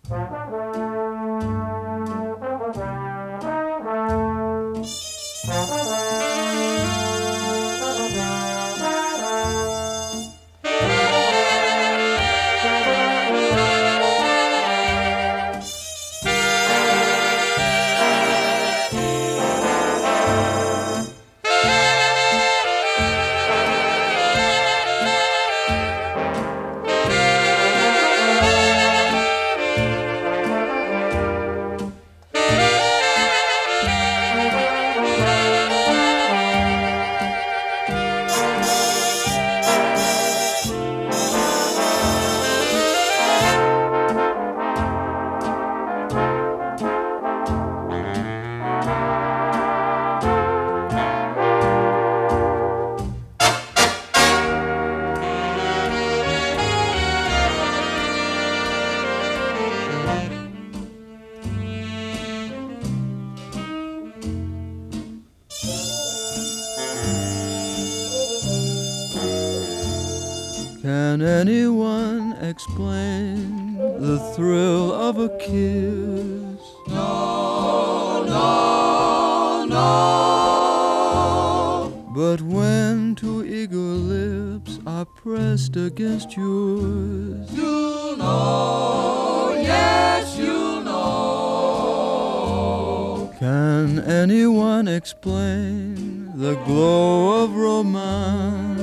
Can anyone explain the thrill of a kiss? No, no, no. But when two eager lips are pressed against yours, You'll know, yes, you'll know. can anyone explain the glow of romance?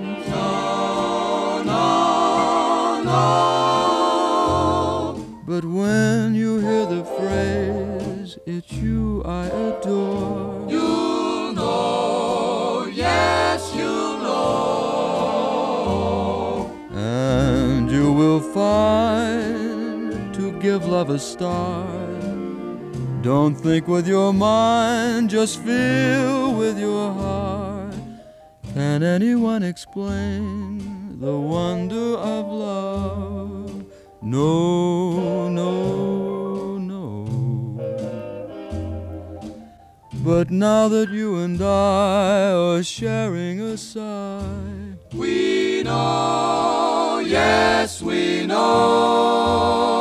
But when you hear the phrase, it's you I adore, You'll know, yes, you'll know. and you will find to give love a start. Don't think with your mind, just feel with your heart. Can anyone explain the wonder of love? No, no, no. But now that you and I are sharing a sigh, We know, yes, we know.